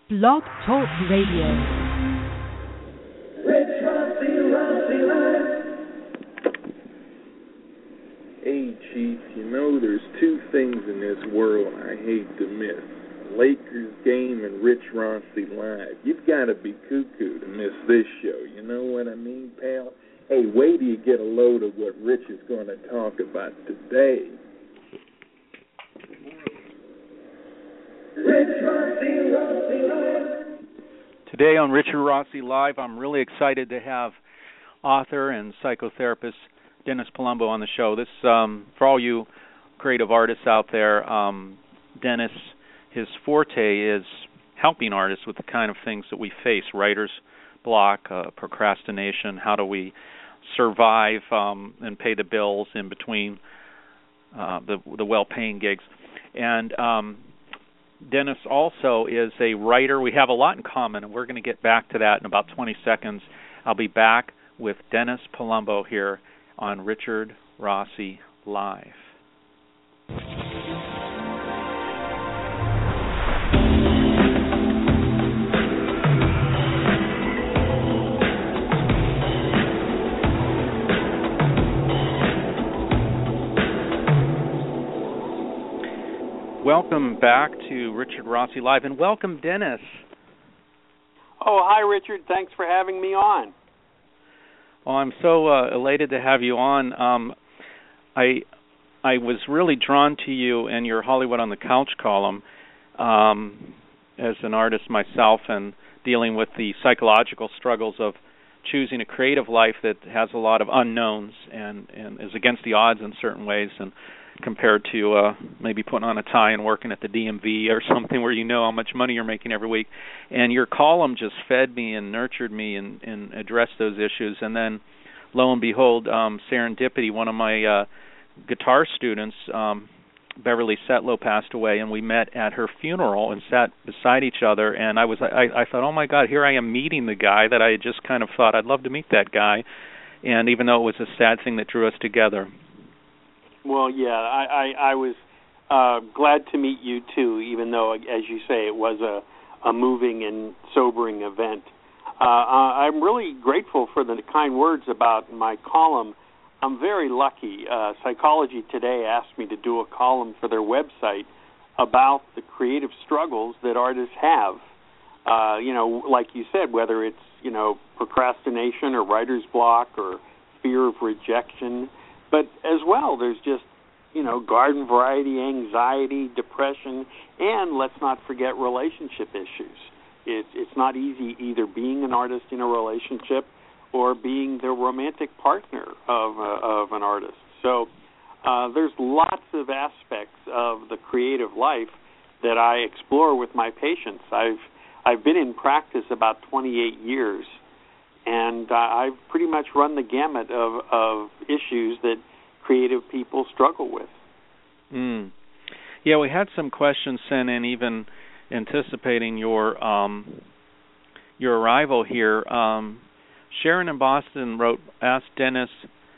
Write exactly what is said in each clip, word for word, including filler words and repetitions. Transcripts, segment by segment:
Blog Talk Radio. Hey, Chief, you know there's two things in this world I hate to miss. Lakers game and Rich Rossi live. You've got to be cuckoo to miss this show. You know what I mean, pal? Hey, wait till you get a load of what Rich is going to talk about today. Rich Rossi, Rossi Live. Today on Richard Rossi Live, I'm really excited to have author and psychotherapist Dennis Palumbo on the show. This, um, for all you creative artists out there, um, Dennis, his forte is helping artists with the kind of things that we face: writer's block, uh, procrastination. How do we survive um, and pay the bills in between uh, the the well-paying gigs? And um, Dennis also is a writer. We have a lot in common, and we're going to get back to that in about twenty seconds. I'll be back with Dennis Palumbo here on Richard Rossi Live. Welcome back to Richard Rossi Live, and welcome, Dennis. Oh, hi, Richard. Thanks for having me on. Well, I'm so uh, elated to have you on. Um, I I was really drawn to you and your Hollywood on the Couch column um, as an artist myself, and dealing with the psychological struggles of choosing a creative life that has a lot of unknowns and, and is against the odds in certain ways, and compared to uh, maybe putting on a tie and working at the D M V or something where you know how much money you're making every week. And your column just fed me and nurtured me and, and addressed those issues. And then, lo and behold, um, serendipity, one of my uh, guitar students, um, Beverly Setlow, passed away, and we met at her funeral and sat beside each other. And I was, I, I thought, oh my God, here I am meeting the guy that I had just kind of thought I'd love to meet that guy. And even though it was a sad thing that drew us together. Well, yeah, I, I, I was uh, glad to meet you, too, even though, as you say, it was a, a moving and sobering event. Uh, I'm really grateful for the kind words about my column. I'm very lucky. Uh, Psychology Today asked me to do a column for their website about the creative struggles that artists have. Uh, you know, like you said, whether it's, you know, procrastination or writer's block or fear of rejection. But as well, there's just, you know, garden variety anxiety, depression, and let's not forget relationship issues. It's it's not easy either being an artist in a relationship or being the romantic partner of uh, of an artist. So uh, there's lots of aspects of the creative life that I explore with my patients. I've I've been in practice about twenty-eight years. And uh, I've pretty much run the gamut of, of issues that creative people struggle with. Mm. Yeah, we had some questions sent in, even anticipating your um, your arrival here. Um, Sharon in Boston wrote, asked Dennis,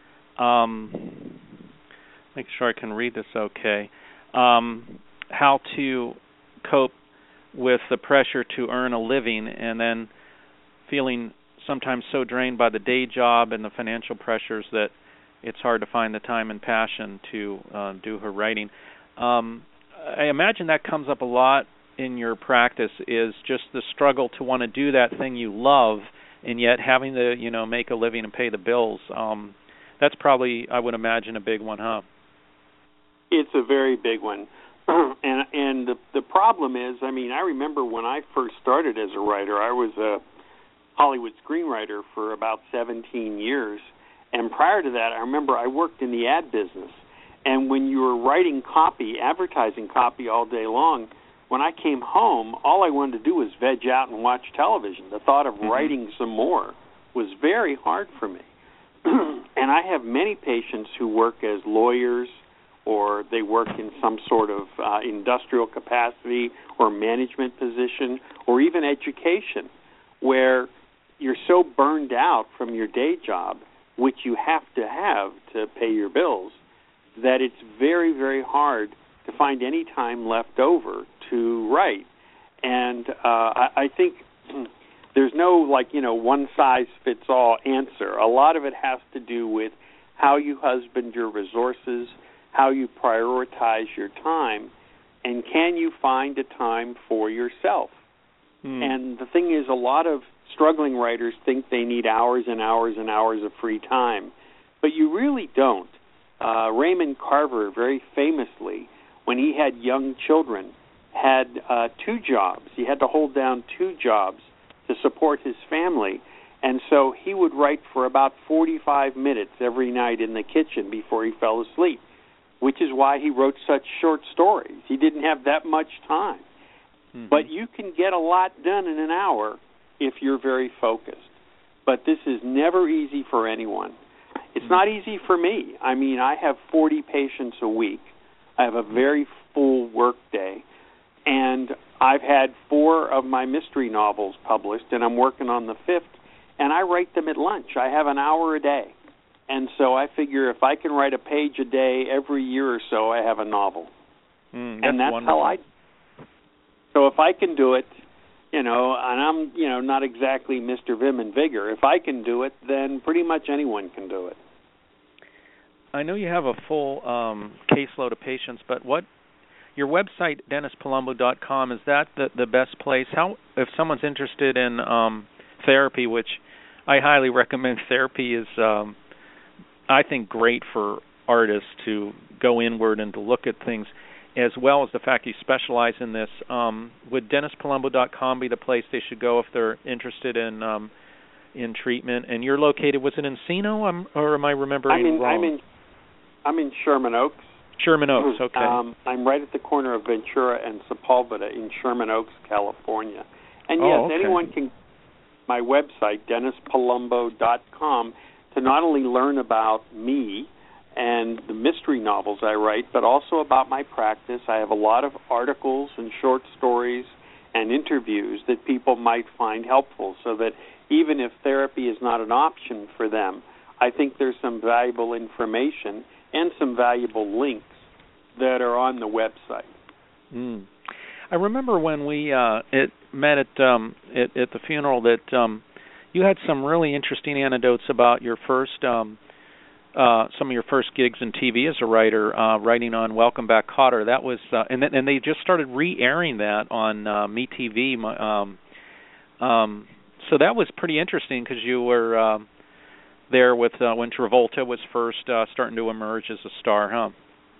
um, make sure I can read this okay, um, how to cope with the pressure to earn a living and then feeling sometimes so drained by the day job and the financial pressures that it's hard to find the time and passion to uh, do her writing. Um, I imagine that comes up a lot in your practice, is just the struggle to want to do that thing you love and yet having to, you know, make a living and pay the bills. Um, that's probably, I would imagine, a big one, huh? It's a very big one. and and the, the problem is, I mean, I remember when I first started as a writer, I was a Hollywood screenwriter for about seventeen years. And prior to that, I remember I worked in the ad business. And when you were writing copy, advertising copy all day long, when I came home, all I wanted to do was veg out and watch television. The thought of mm-hmm. writing some more was very hard for me. And I have many patients who work as lawyers, or they work in some sort of uh, industrial capacity or management position, or even education, where you're so burned out from your day job, which you have to have to pay your bills, that it's very, very hard to find any time left over to write. And uh, I, I think there's no, like, you know, one-size-fits-all answer. A lot of it has to do with how you husband your resources, how you prioritize your time, and can you find a time for yourself? Mm. And the thing is, a lot of struggling writers think they need hours and hours and hours of free time, but you really don't. Uh, Raymond Carver, very famously, when he had young children, had uh, two jobs. He had to hold down two jobs to support his family, and so he would write for about forty-five minutes every night in the kitchen before he fell asleep, which is why he wrote such short stories. He didn't have that much time. Mm-hmm. But you can get a lot done in an hour if you're very focused. But this is never easy for anyone. It's mm-hmm. not easy for me. I mean, I have forty patients a week. I have a very full work day. And I've had four of my mystery novels published, and I'm working on the fifth, and I write them at lunch. I have an hour a day. And so I figure if I can write a page a day every year or so, I have a novel. Mm, that's and that's wonderful. how I... So if I can do it, you know, and I'm, you know, not exactly Mister Vim and Vigor, if I can do it, then pretty much anyone can do it. I know you have a full um, caseload of patients, but what... Your website, dennis palumbo dot com, is that the, the best place? How, if someone's interested in um, therapy, which I highly recommend, therapy is, um, I think, great for artists to go inward and to look at things, as well as the fact you specialize in this. Um, would dennis palumbo dot com be the place they should go if they're interested in um, in treatment? And you're located, was it Encino, um, or am I remembering I'm in, wrong? I'm in, I'm in Sherman Oaks. Sherman Oaks, okay. Um, I'm right at the corner of Ventura and Sepulveda in Sherman Oaks, California. And yes, oh, okay. anyone can my website, dennis palumbo dot com, to not only learn about me and the mystery novels I write, but also about my practice. I have a lot of articles and short stories and interviews that people might find helpful, so that even if therapy is not an option for them, I think there's some valuable information and some valuable links that are on the website. Mm. I remember when we uh, it met at, um, at at the funeral that um, you had some really interesting anecdotes about your first um, uh, some of your first gigs in T V as a writer, uh, writing on Welcome Back, Kotter. That was uh, and th- and they just started re-airing that on uh, MeTV. Um, um, so that was pretty interesting because you were. Uh, there with uh, when Travolta was first uh, starting to emerge as a star, huh?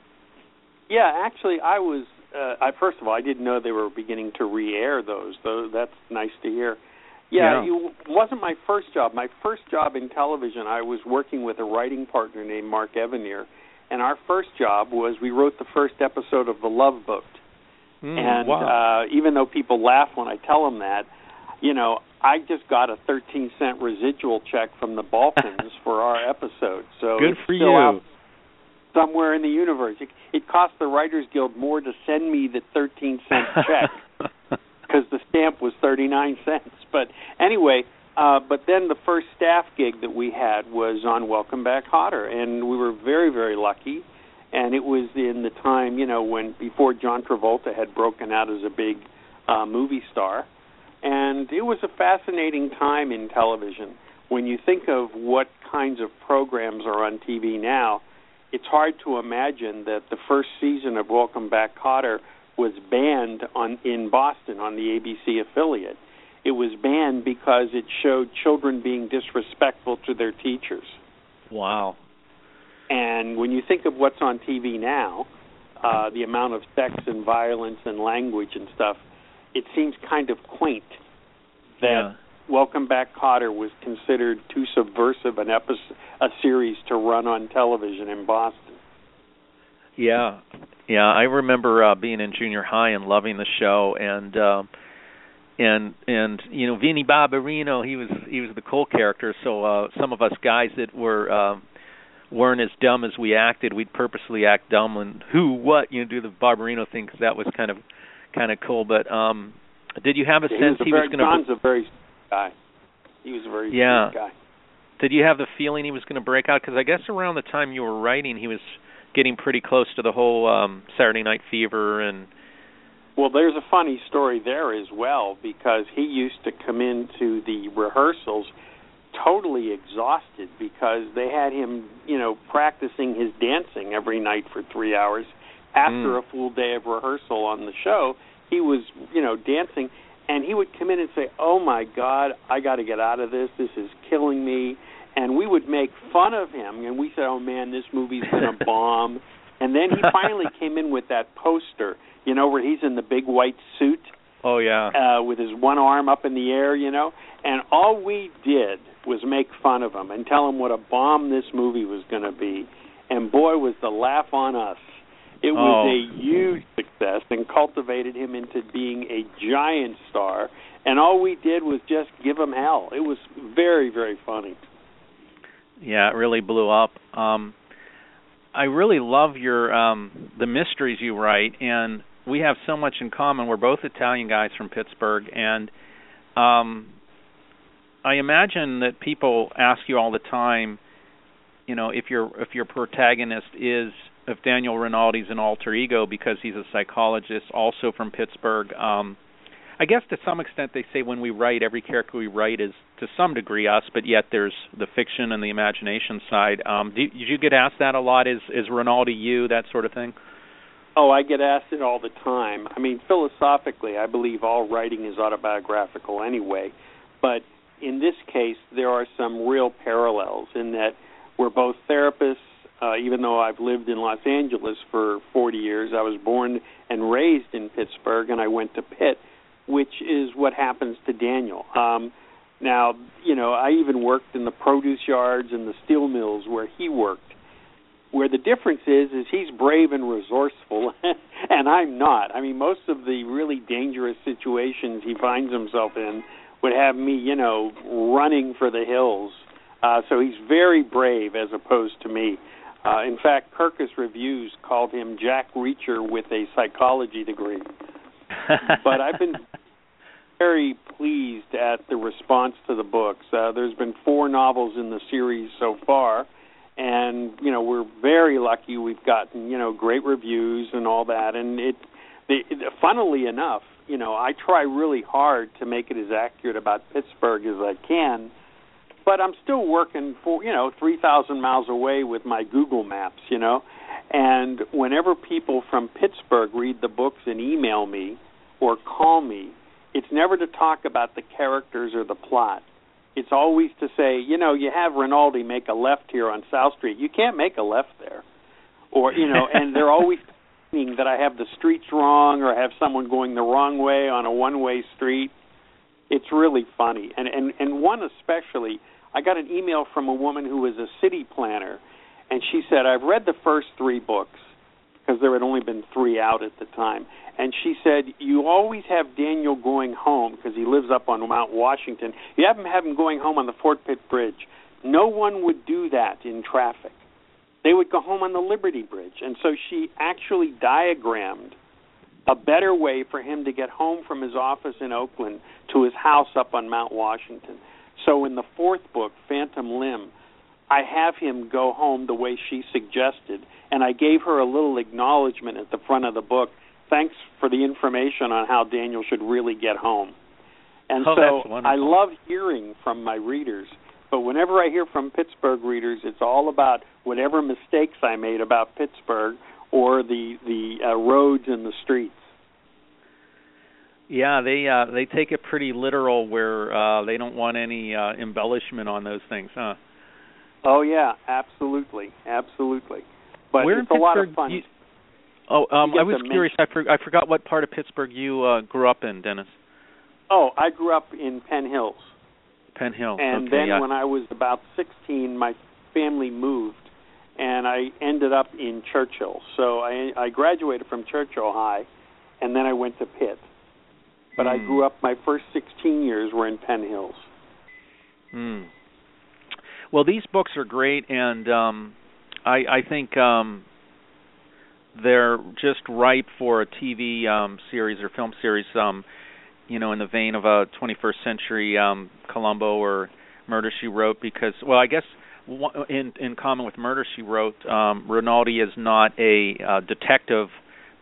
Yeah, actually, I was. Uh, I first of all, I didn't know they were beginning to re-air those. Though that's nice to hear. Yeah, yeah. it wasn't my first job. My first job in television, I was working with a writing partner named Mark Evanier, and our first job was we wrote the first episode of The Love Boat. Mm, and wow. uh, even though people laugh when I tell them that, you know, I just got a thirteen cent residual check from the Balkans for our episode. So good it's for still you. Out somewhere in the universe. It, it cost the Writers Guild more to send me the thirteen cent check because the stamp was thirty-nine cents. But anyway, uh, but then the first staff gig that we had was on Welcome Back, Kotter, and we were very, very lucky. And it was in the time, you know, when before John Travolta had broken out as a big uh, movie star. And it was a fascinating time in television. When you think of what kinds of programs are on T V now, it's hard to imagine that the first season of Welcome Back, Kotter was banned on in Boston on the A B C affiliate. It was banned because it showed children being disrespectful to their teachers. Wow. And when you think of what's on T V now, uh, the amount of sex and violence and language and stuff, it seems kind of quaint that yeah. Welcome Back, Kotter was considered too subversive an episode, a series to run on television in Boston. Yeah, yeah. I remember uh, being in junior high and loving the show, and uh, and and you know, Vinnie Barbarino, he was he was the cool character. So uh, some of us guys that were uh, weren't as dumb as we acted, we'd purposely act dumb and who, what, you know, do the Barbarino thing because that was kind of. kind of cool, but um, did you have a he sense was a he very, was going to... John's a very guy. He was a very yeah. guy. Did you have the feeling he was going to break out? Because I guess around the time you were writing, he was getting pretty close to the whole um, Saturday Night Fever and Well, there's a funny story there as well, because he used to come into the rehearsals totally exhausted because they had him, you know, practicing his dancing every night for three hours. After mm. a full day of rehearsal on the show, he was, you know, dancing, and he would come in and say, "Oh, my God, I got to get out of this. This is killing me." And we would make fun of him, and we said, "Oh, man, this movie's going to bomb." And then he finally came in with that poster, you know, where he's in the big white suit. Oh, yeah. Uh, with his one arm up in the air, you know. And all we did was make fun of him and tell him what a bomb this movie was going to be. And, boy, was the laugh on us. It was oh. a huge success and cultivated him into being a giant star. And all we did was just give him hell. It was very, very funny. Yeah, it really blew up. Um, I really love your um, the mysteries you write, and we have so much in common. We're both Italian guys from Pittsburgh, and um, I imagine that people ask you all the time, you know, if your if your protagonist is if Daniel Rinaldi's an alter ego because he's a psychologist, also from Pittsburgh. Um, I guess to some extent they say when we write, every character we write is to some degree us, but yet there's the fiction and the imagination side. Um, do, did you get asked that a lot? Is is Rinaldi you, that sort of thing? Oh, I get asked it all the time. I mean, philosophically, I believe all writing is autobiographical anyway, but in this case, there are some real parallels in that we're both therapists. Uh, even though I've lived in Los Angeles for forty years, I was born and raised in Pittsburgh, and I went to Pitt, which is what happens to Daniel. Um, now, you know, I even worked in the produce yards and the steel mills where he worked. Where the difference is, is he's brave and resourceful, and I'm not. I mean, most of the really dangerous situations he finds himself in would have me, you know, running for the hills. Uh, so he's very brave as opposed to me. Uh, in fact, Kirkus Reviews called him Jack Reacher with a psychology degree. But I've been very pleased at the response to the books. Uh, there's been four novels in the series so far, and, you know, we're very lucky we've gotten, you know, great reviews and all that. And it, it, funnily enough, you know, I try really hard to make it as accurate about Pittsburgh as I can, but I'm still working for, you know, three thousand miles away with my Google Maps, you know. And whenever people from Pittsburgh read the books and email me or call me, it's never to talk about the characters or the plot. It's always to say, you know, you have Rinaldi make a left here on South Street. You can't make a left there. Or, you know, and they're always thinking that I have the streets wrong or I have someone going the wrong way on a one-way street. It's really funny. And, and, and one especially, I got an email from a woman who was a city planner, and she said, I've read the first three books, because there had only been three out at the time. And she said, you always have Daniel going home, because he lives up on Mount Washington. You have him have him going home on the Fort Pitt Bridge. No one would do that in traffic. They would go home on the Liberty Bridge. And so she actually diagrammed a better way for him to get home from his office in Oakland to his house up on Mount Washington. So in the fourth book, Phantom Limb, I have him go home the way she suggested, and I gave her a little acknowledgement at the front of the book. Thanks for the information on how Daniel should really get home. And oh, so I love hearing from my readers, but whenever I hear from Pittsburgh readers, it's all about whatever mistakes I made about Pittsburgh or the, the uh, roads and the streets. Yeah, they uh, they take it pretty literal where uh, they don't want any uh, embellishment on those things, huh? Oh, yeah, absolutely, absolutely. But Where it's a lot of fun. You, oh, um, I was curious. I, for, I forgot what part of Pittsburgh you uh, grew up in, Dennis. Oh, I grew up in Penn Hills. Penn Hills, And okay, then yeah. when I was about sixteen, my family moved, and I ended up in Churchill. So I, I graduated from Churchill High, and then I went to Pitt. But mm. I grew up, my first sixteen years were in Penn Hills. Hmm. Well, these books are great, and um, I, I think um, they're just ripe for a T V um, series or film series, um, you know, in the vein of a twenty-first century um, Columbo or Murder, She Wrote, because, well, I guess in, in common with Murder, She Wrote, um, Rinaldi is not a uh, detective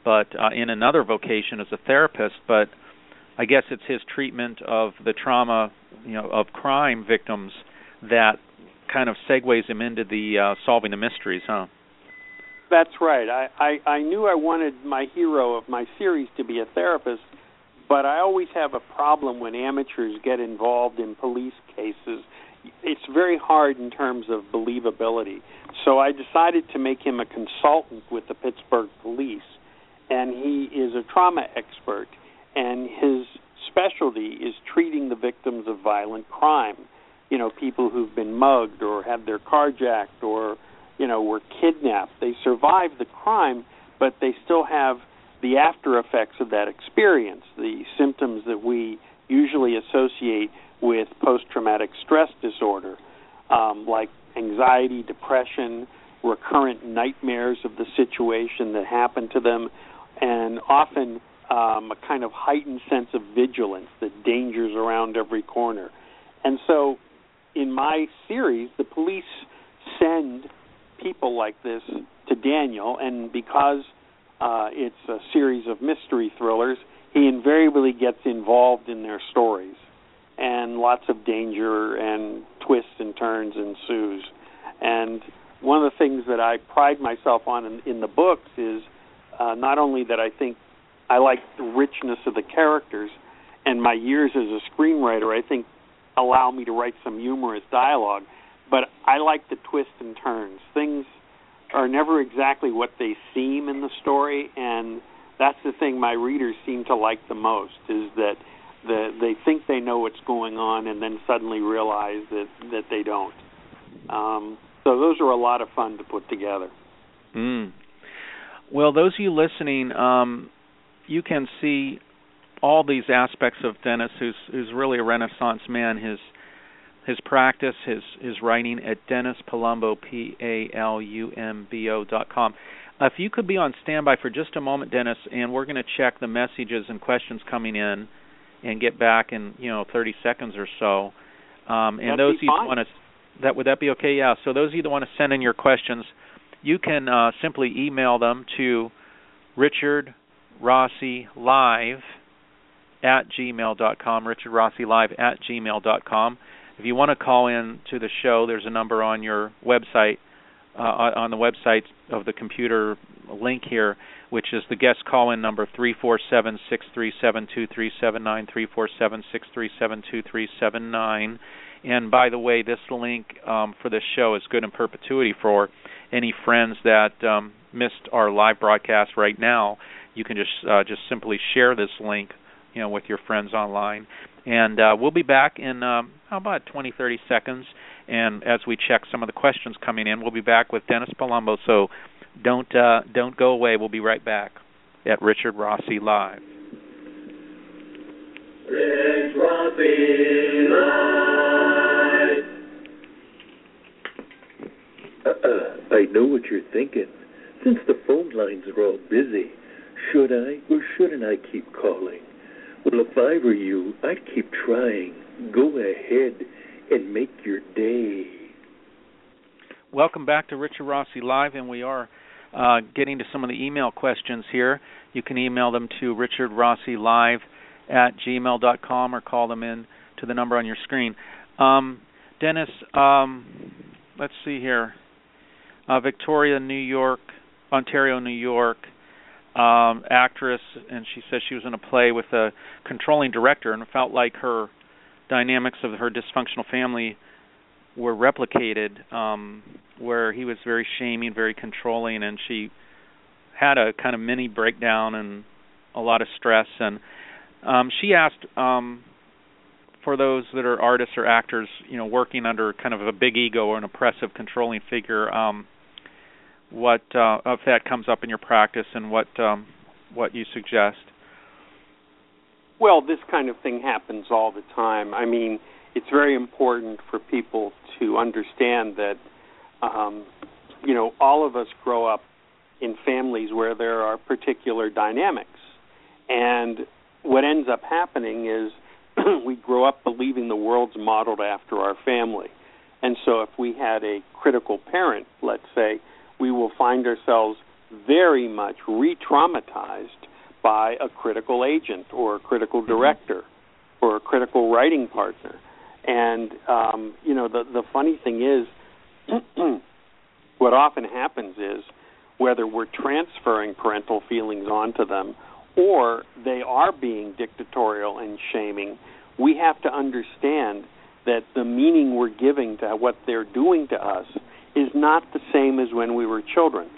but uh, in another vocation as a therapist. But I guess it's his treatment of the trauma, you know, of crime victims that kind of segues him into the uh, solving the mysteries, huh? That's right. I, I, I knew I wanted my hero of my series to be a therapist, but I always have a problem when amateurs get involved in police cases. It's very hard in terms of believability. So I decided to make him a consultant with the Pittsburgh Police, and he is a trauma expert, and his specialty is treating the victims of violent crime. You know, people who've been mugged or had their car jacked or, you know, were kidnapped. They survived the crime, but they still have the after effects of that experience, the symptoms that we usually associate with post-traumatic stress disorder, um, like anxiety, depression, recurrent nightmares of the situation that happened to them, and often um, a kind of heightened sense of vigilance, that danger's around every corner. And so in my series, the police send people like this to Daniel, and because uh, it's a series of mystery thrillers, he invariably gets involved in their stories, and lots of danger and twists and turns ensues. And one of the things that I pride myself on in, in the books is uh, not only that I think I like the richness of the characters, and my years as a screenwriter, I think, allow me to write some humorous dialogue, but I like the twists and turns. Things are never exactly what they seem in the story, and that's the thing my readers seem to like the most, is that the, they think they know what's going on and then suddenly realize that, that they don't. Um, so those are a lot of fun to put together. Mm. Well, those of you listening, um, you can see all these aspects of Dennis, who's who's really a Renaissance man. His his practice, his his writing at Dennis Palumbo, P A L U M B O dot com. Uh, if you could be on standby for just a moment, Dennis, and we're going to check the messages and questions coming in, and get back in you know thirty seconds or so. Um, and That'd those of you fine. that want to, that would that be okay? Yeah. So those of you that want to send in your questions, you can uh, simply email them to Richard Rossi Live at gmail dot com, Richard Rossi Live at gmail dot com. If you want to call in to the show, there's a number on your website, uh, on the website of the computer link here, which is the guest call-in number, three four seven, six three seven, two three seven nine, three four seven, six three seven, two three seven nine. And by the way, this link um, for this show is good in perpetuity for any friends that um, missed our live broadcast right now. You can just uh, just simply share this link, you know, with your friends online. And uh, we'll be back in um, how about twenty, thirty seconds. And as we check some of the questions coming in, we'll be back with Dennis Palumbo. So don't uh, don't go away. We'll be right back at Richard Rossi Live. Rich Rossi Live. Uh, uh, I know what you're thinking. Since the phone lines are all busy, should I or shouldn't I keep calling? Well, if I were you, I'd keep trying. Go ahead and make your day. Welcome back to Richard Rossi Live, and we are uh, getting to some of the email questions here. You can email them to richard rossi live at gmail dot com or call them in to the number on your screen. Um, Dennis, um, let's see here. Uh, Victoria, New York, Ontario, New York, um, actress, and she says she was in a play with a controlling director and felt like her dynamics of her dysfunctional family were replicated, um, where he was very shaming, very controlling, and she had a kind of mini breakdown and a lot of stress. And um, she asked, um, for those that are artists or actors, you know, working under kind of a big ego or an oppressive, controlling figure, um, what uh, if that comes up in your practice, and what um, what you suggest? Well, this kind of thing happens all the time. I mean, it's very important for people to understand that, um, you know, all of us grow up in families where there are particular dynamics. And what ends up happening is we grow up believing the world's modeled after our family. And so if we had a critical parent, let's say, we will find ourselves very much re-traumatized by a critical agent or a critical director mm-hmm. or a critical writing partner. And, um, you know, the, the funny thing is what often happens is whether we're transferring parental feelings onto them or they are being dictatorial and shaming, we have to understand that the meaning we're giving to what they're doing to us is not the same as when we were children.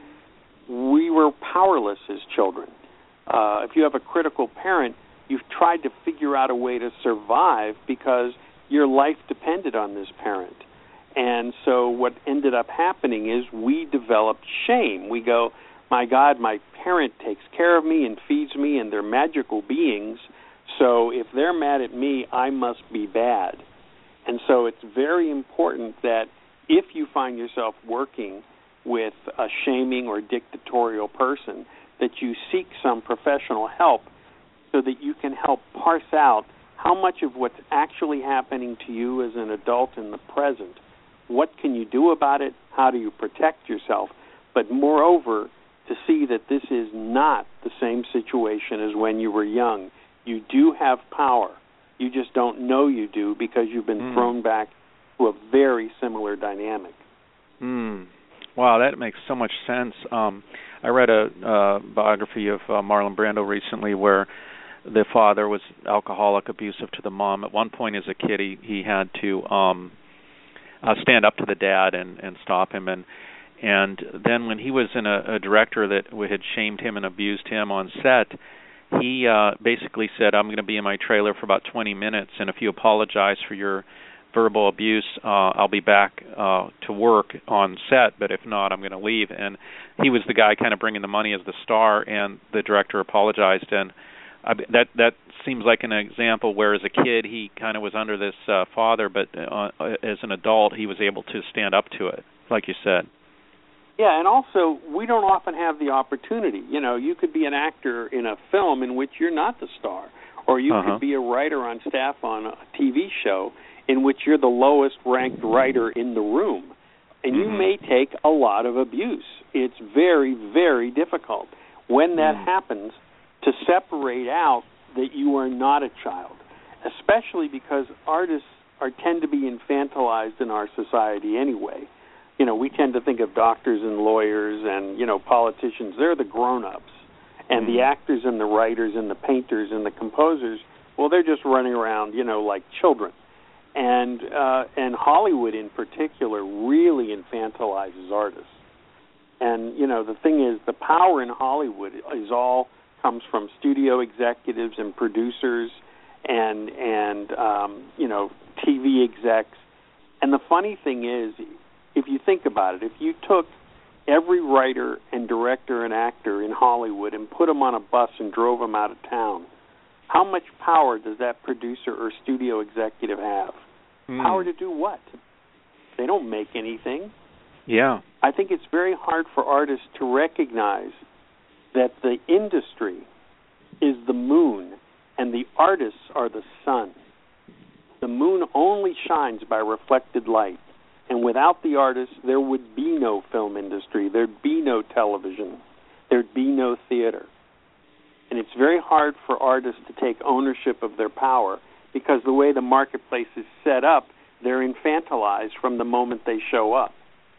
We were powerless as children. Uh, if you have a critical parent, you've tried to figure out a way to survive because your life depended on this parent. And so what ended up happening is we developed shame. We go, my God, my parent takes care of me and feeds me, and they're magical beings, so if they're mad at me, I must be bad. And so it's very important that if you find yourself working with a shaming or dictatorial person, that you seek some professional help so that you can help parse out how much of what's actually happening to you as an adult in the present. What can you do about it? How do you protect yourself? But moreover, to see that this is not the same situation as when you were young. You do have power. You just don't know you do because you've been mm. thrown back to a very similar dynamic. Mm. Wow, that makes so much sense. Um, I read a uh, biography of uh, Marlon Brando recently where the father was alcoholic, abusive to the mom. At one point as a kid, he, he had to um, uh, stand up to the dad and, and stop him. And and then when he was in a, a director that had shamed him and abused him on set, he uh, basically said, I'm going to be in my trailer for about twenty minutes, and if you apologize for your verbal abuse, uh, I'll be back uh, to work on set, but if not, I'm going to leave. And he was the guy kind of bringing the money as the star, and the director apologized. And I, that that seems like an example where as a kid he kind of was under this uh, father, but uh, as an adult he was able to stand up to it, like you said. Yeah, and also, we don't often have the opportunity. You know, you could be an actor in a film in which you're not the star, or you uh-huh. could be a writer on staff on a T V show in which you're the lowest-ranked writer in the room, and mm-hmm. you may take a lot of abuse. It's very, very difficult when that mm. happens to separate out that you are not a child, especially because artists are tend to be infantilized in our society anyway. You know, we tend to think of doctors and lawyers and, you know, politicians. They're the grown-ups. And mm-hmm. the actors and the writers and the painters and the composers, well, they're just running around, you know, like children. And uh, and Hollywood in particular really infantilizes artists. And, you know, the thing is, the power in Hollywood is all comes from studio executives and producers and, and um, you know, T V execs. And the funny thing is, if you think about it, if you took every writer and director and actor in Hollywood and put them on a bus and drove them out of town, how much power does that producer or studio executive have? Mm. Power to do what? They don't make anything. Yeah. I think it's very hard for artists to recognize that the industry is the moon and the artists are the sun. The moon only shines by reflected light. And without the artists, there would be no film industry. There'd be no television. There'd be no theater. And it's very hard for artists to take ownership of their power because the way the marketplace is set up, they're infantilized from the moment they show up.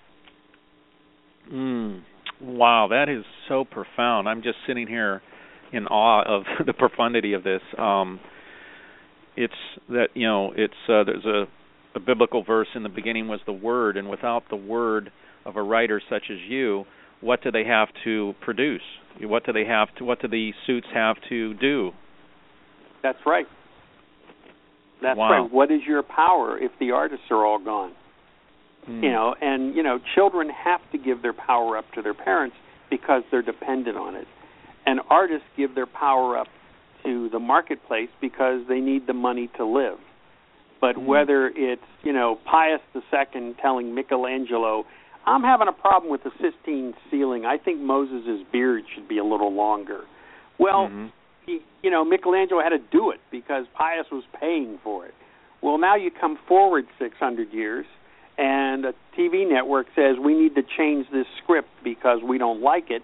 Mm. Wow, that is so profound. I'm just sitting here in awe of the profundity of this. Um, it's that, you know, it's uh, there's a A biblical verse in the beginning was the Word, and without the Word of a writer such as you, what do they have to produce? What do they have to? What do the suits have to do? That's right. That's wow. right. What is your power if the artists are all gone? Mm. You know, and you know, children have to give their power up to their parents because they're dependent on it, and artists give their power up to the marketplace because they need the money to live. But whether it's, you know, Pius the Second telling Michelangelo, I'm having a problem with the Sistine ceiling. I think Moses' beard should be a little longer. Well, mm-hmm. he, you know, Michelangelo had to do it because Pius was paying for it. Well, now you come forward six hundred years, and a T V network says we need to change this script because we don't like it.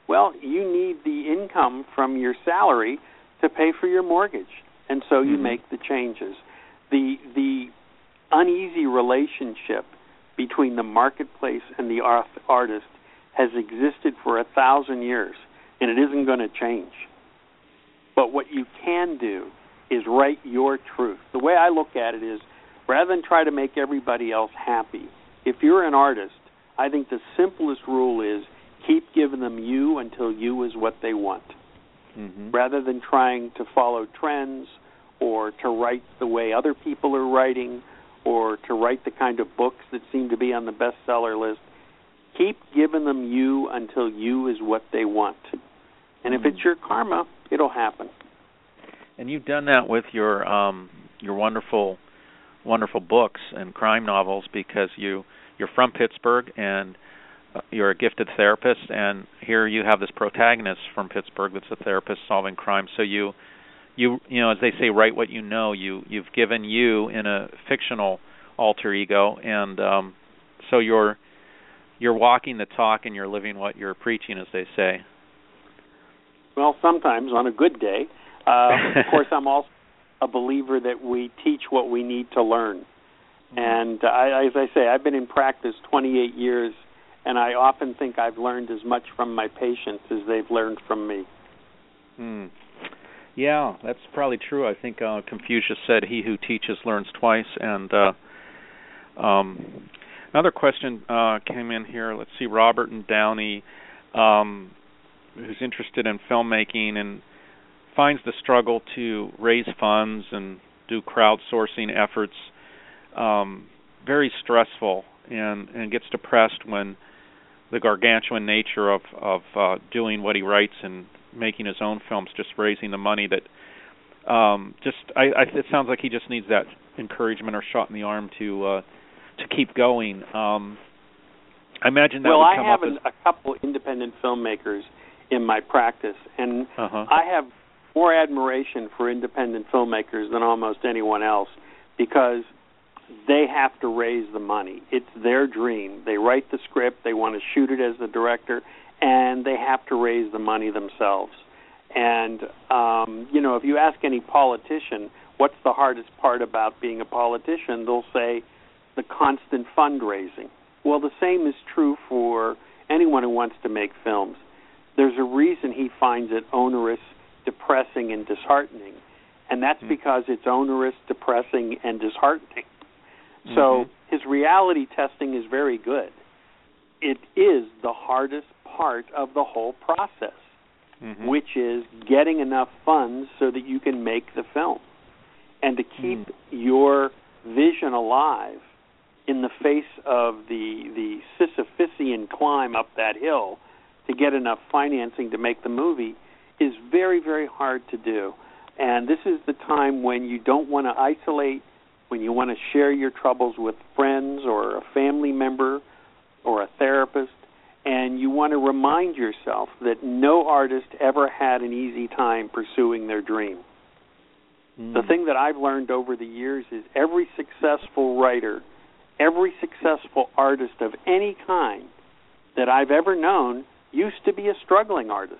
Well, you need the income from your salary to pay for your mortgage, and so you mm-hmm. make the changes. The the uneasy relationship between the marketplace and the art, artist has existed for a thousand years, and it isn't going to change. But what you can do is write your truth. The way I look at it is, rather than try to make everybody else happy, if you're an artist, I think the simplest rule is keep giving them you until you is what they want. Mm-hmm. Rather than trying to follow trends or to write the way other people are writing or to write the kind of books that seem to be on the bestseller list, keep giving them you until you is what they want. And if it's your karma, it'll happen. And you've done that with your um, your wonderful, wonderful books and crime novels, because you you're from Pittsburgh and uh, you're a gifted therapist, and here you have this protagonist from Pittsburgh that's a therapist solving crime. So you you you know, as they say, write what you know. You you've given you in a fictional alter ego, and um, so you're you're walking the talk and you're living what you're preaching, as they say. Well, sometimes on a good day. Uh, of course, I'm also a believer that we teach what we need to learn. Mm-hmm. And uh, I, as I say, I've been in practice twenty-eight years, and I often think I've learned as much from my patients as they've learned from me. Hmm. Yeah, that's probably true. I think uh, Confucius said, "He who teaches learns twice." And uh, um, another question uh, came in here. Let's see, Robert and Downey, um, who's interested in filmmaking and finds the struggle to raise funds and do crowdsourcing efforts um, very stressful, and, and gets depressed when the gargantuan nature of, of uh, doing what he writes and making his own films, just raising the money that um, just I, I, it sounds like he just needs that encouragement or shot in the arm to uh, to keep going. Um, I imagine that well, would come I have up an, as... a couple independent filmmakers in my practice, and uh-huh. I have more admiration for independent filmmakers than almost anyone else, because they have to raise the money. It's their dream. They write the script, they want to shoot it as the director, and they have to raise the money themselves. And, um, you know, if you ask any politician, what's the hardest part about being a politician, they'll say the constant fundraising. Well, the same is true for anyone who wants to make films. There's a reason he finds it onerous, depressing, and disheartening, and that's mm-hmm. because it's onerous, depressing, and disheartening. Mm-hmm. So his reality testing is very good. It is the hardest part of the whole process, mm-hmm. which is getting enough funds so that you can make the film. And to keep mm. your vision alive in the face of the the Sisyphusian climb up that hill to get enough financing to make the movie is very, very hard to do. And this is the time when you don't want to isolate, when you want to share your troubles with friends or a family member or a therapist, and you want to remind yourself that no artist ever had an easy time pursuing their dream. Mm. The thing that I've learned over the years is every successful writer, every successful artist of any kind that I've ever known used to be a struggling artist.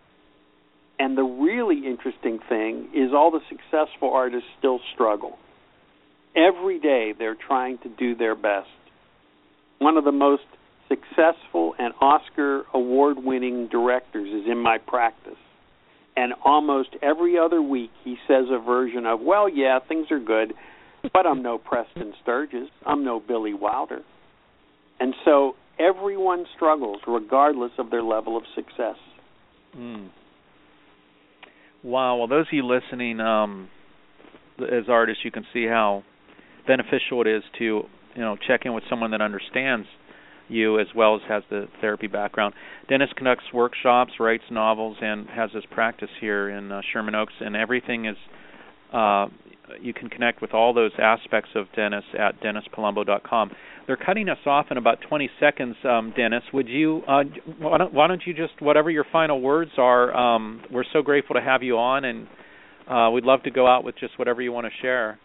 And the really interesting thing is all the successful artists still struggle. Every day they're trying to do their best. One of the most successful and Oscar award-winning directors is in my practice. And almost every other week he says a version of, well, yeah, things are good, but I'm no Preston Sturges. I'm no Billy Wilder. And so everyone struggles regardless of their level of success. Mm. Wow. Well, those of you listening, um, as artists, you can see how beneficial it is to, you know, check in with someone that understands you as well as has the therapy background. Dennis conducts workshops, writes novels, and has his practice here in uh, Sherman Oaks, and everything is, uh, you can connect with all those aspects of Dennis at dennis palumbo dot com. They're cutting us off in about twenty seconds, um, Dennis. Would you, uh, why, don't, why don't you just, whatever your final words are, um, we're so grateful to have you on, and uh, we'd love to go out with just whatever you want to share.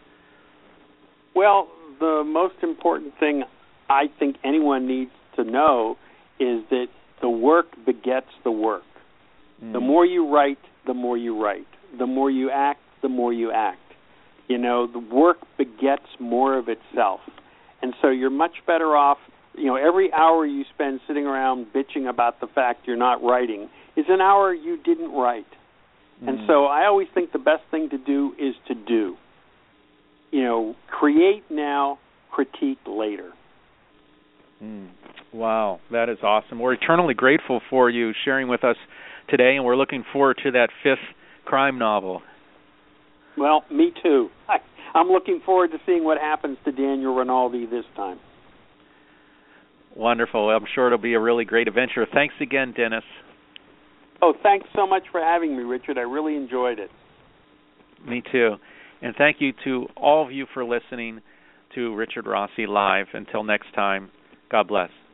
Well, the most important thing I think anyone needs to know is that the work begets the work. Mm. The more you write, the more you write. The more you act, the more you act. You know, the work begets more of itself. And so you're much better off, you know, every hour you spend sitting around bitching about the fact you're not writing is an hour you didn't write. Mm. And so I always think the best thing to do is to do. You know, create now, critique later. Mm. Wow, that is awesome. We're eternally grateful for you sharing with us today, and we're looking forward to that fifth crime novel. Well, me too. I, I'm looking forward to seeing what happens to Daniel Rinaldi this time. Wonderful. I'm sure it'll be a really great adventure. Thanks again, Dennis. Oh, thanks so much for having me, Richard. I really enjoyed it. Me too. And thank you to all of you for listening to Richard Rossi Live. Until next time, God bless.